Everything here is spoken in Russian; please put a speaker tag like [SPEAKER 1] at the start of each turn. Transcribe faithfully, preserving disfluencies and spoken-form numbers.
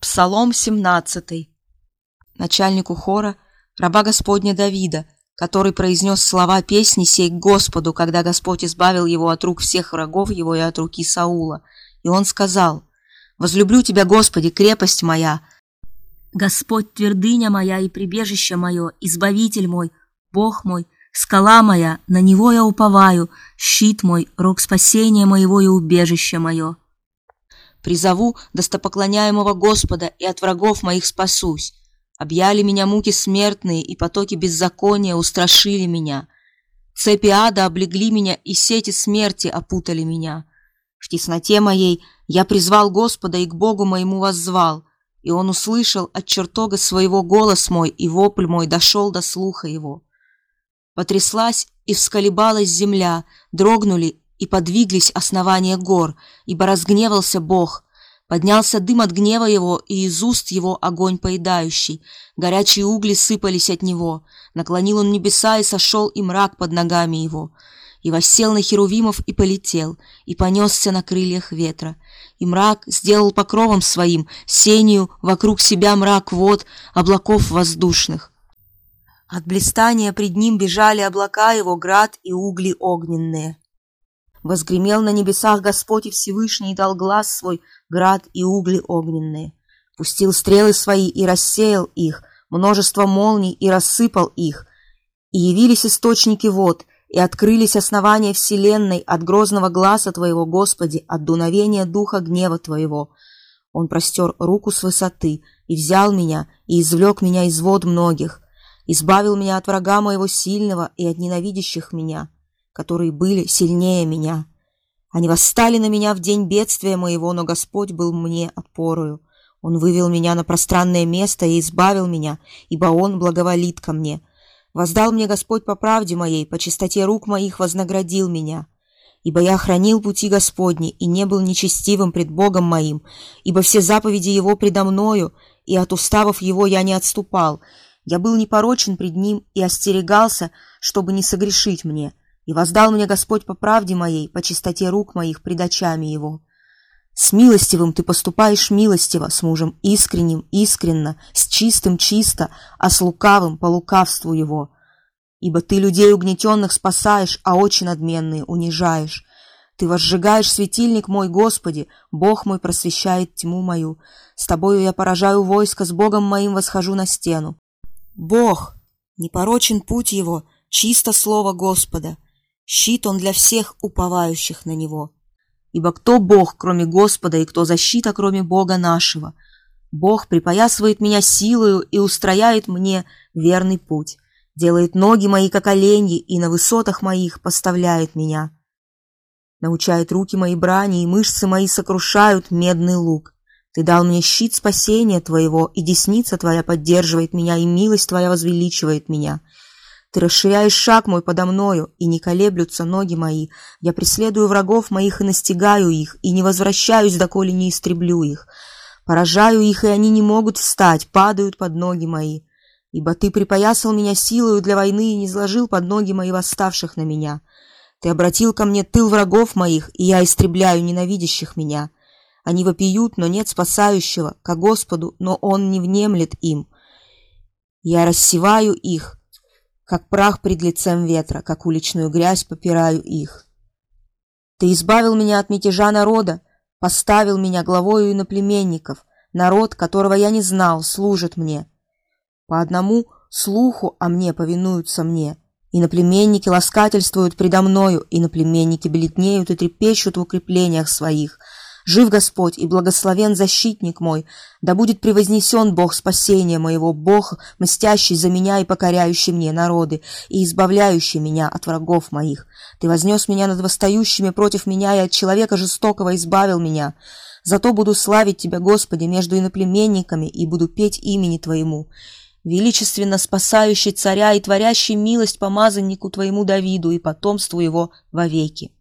[SPEAKER 1] Псалом семнадцатый. Начальнику хора, раба Господня Давида, который произнес слова песни сей к Господу, когда Господь избавил его от рук всех врагов его и от руки Саула. И он сказал: «Возлюблю Тебя, Господи, крепость моя, Господь твердыня моя и прибежище мое, избавитель мой, Бог мой, скала моя, на Него я уповаю, щит мой, рог спасения моего и убежище мое. Призову достопоклоняемого Господа, и от врагов моих спасусь. Объяли меня муки смертные, и потоки беззакония устрашили меня. Цепи ада облегли меня, и сети смерти опутали меня. В тесноте моей я призвал Господа, и к Богу моему воззвал, и Он услышал от чертога своего голос мой, и вопль мой дошел до слуха его. Потряслась и всколебалась земля, дрогнули и подвиглись основания гор, ибо разгневался Бог. Поднялся дым от гнева его, и из уст его огонь поедающий. Горячие угли сыпались от него. Наклонил он небеса, и сошел и мрак под ногами его. И воссел на херувимов, и полетел, и понесся на крыльях ветра. И мрак сделал покровом своим, сенью вокруг себя мрак вод, облаков воздушных. От блистания пред ним бежали облака его, град и угли огненные. Возгремел на небесах Господь и Всевышний, и дал глас свой, град и угли огненные. Пустил стрелы свои и рассеял их, множество молний и рассыпал их. И явились источники вод, и открылись основания вселенной от грозного гласа Твоего, Господи, от дуновения духа гнева Твоего. Он простер руку с высоты, и взял меня, и извлек меня из вод многих, избавил меня от врага моего сильного и от ненавидящих меня, которые были сильнее меня. Они восстали на меня в день бедствия моего, но Господь был мне опорою. Он вывел меня на пространное место и избавил меня, ибо Он благоволит ко мне. Воздал мне Господь по правде моей, по чистоте рук моих вознаградил меня. Ибо я хранил пути Господни и не был нечестивым пред Богом моим, ибо все заповеди Его предо мною, и от уставов Его я не отступал. Я был непорочен пред Ним и остерегался, чтобы не согрешить мне. И воздал мне Господь по правде моей, по чистоте рук моих пред очами Его. С милостивым ты поступаешь милостиво, с мужем искренним искренно, с чистым чисто, а с лукавым по лукавству его. Ибо ты людей угнетенных спасаешь, а очи надменные унижаешь. Ты возжигаешь светильник мой, Господи, Бог мой просвещает тьму мою. С тобою я поражаю войско, с Богом моим восхожу на стену. Бог, непорочен путь его, чисто слово Господа. Щит он для всех уповающих на него. Ибо кто Бог, кроме Господа, и кто защита, кроме Бога нашего? Бог припоясывает меня силою и устрояет мне верный путь, делает ноги мои, как оленьи, и на высотах моих поставляет меня. Научает руки мои брани, и мышцы мои сокрушают медный лук. Ты дал мне щит спасения Твоего, и десница Твоя поддерживает меня, и милость Твоя возвеличивает меня. Ты расширяешь шаг мой подо мною, и не колеблются ноги мои. Я преследую врагов моих и настигаю их, и не возвращаюсь, доколе не истреблю их. Поражаю их, и они не могут встать, падают под ноги мои. Ибо Ты припоясал меня силою для войны и не сложил под ноги мои восставших на меня. Ты обратил ко мне тыл врагов моих, и я истребляю ненавидящих меня. Они вопиют, но нет спасающего, ко Господу, но Он не внемлет им. Я рассеваю их, как прах пред лицем ветра, как уличную грязь попираю их. Ты избавил меня от мятежа народа, поставил меня главою иноплеменников, народ, которого я не знал, служит мне. По одному слуху о мне повинуются мне. Иноплеменники ласкательствуют предо мною, иноплеменники бледнеют и трепещут в укреплениях своих. Жив Господь и благословен защитник мой, да будет превознесен Бог спасения моего, Бог, мстящий за меня и покоряющий мне народы, и избавляющий меня от врагов моих. Ты вознес меня над восстающими против меня, и от человека жестокого избавил меня. Зато буду славить Тебя, Господи, между иноплеменниками, и буду петь имени Твоему. Величественно спасающий царя и творящий милость помазаннику Твоему Давиду и потомству его вовеки.